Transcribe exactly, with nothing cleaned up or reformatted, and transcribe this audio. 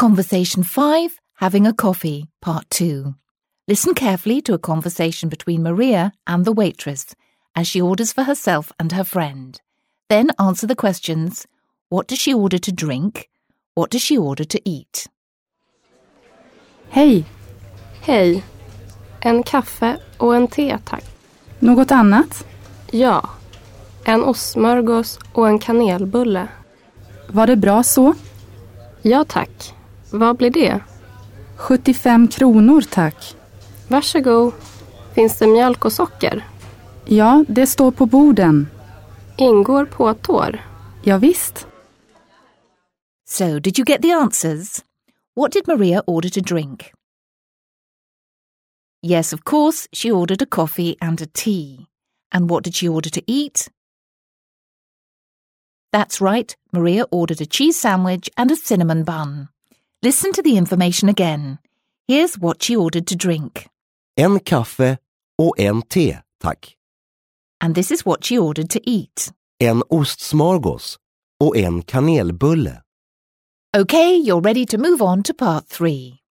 Conversation five, Having a Coffee, Part two. Listen carefully to a conversation between Maria and the waitress as she orders for herself and her friend. Then answer the questions. What does she order to drink? What does she order to eat? Hej. Hej. En kaffe och en te, tack. Något annat? Ja. En ostsmörgås och en kanelbulle. Var det bra så? Ja, tack. Vad blir det? sjuttiofem kronor, tack. Varsågod. Finns det mjölk och socker? Ja, det står på borden. Ingår på tår? Ja, visst. So, did you get the answers? What did Maria order to drink? Yes, of course, she ordered a coffee and a tea. And what did she order to eat? That's right, Maria ordered a cheese sandwich and a cinnamon bun. Listen to the information again. Here's what she ordered to drink. En kaffe och en te, tack. And this is what she ordered to eat. En ostsmörgås och en kanelbulle. Okay, you're ready to move on to part three.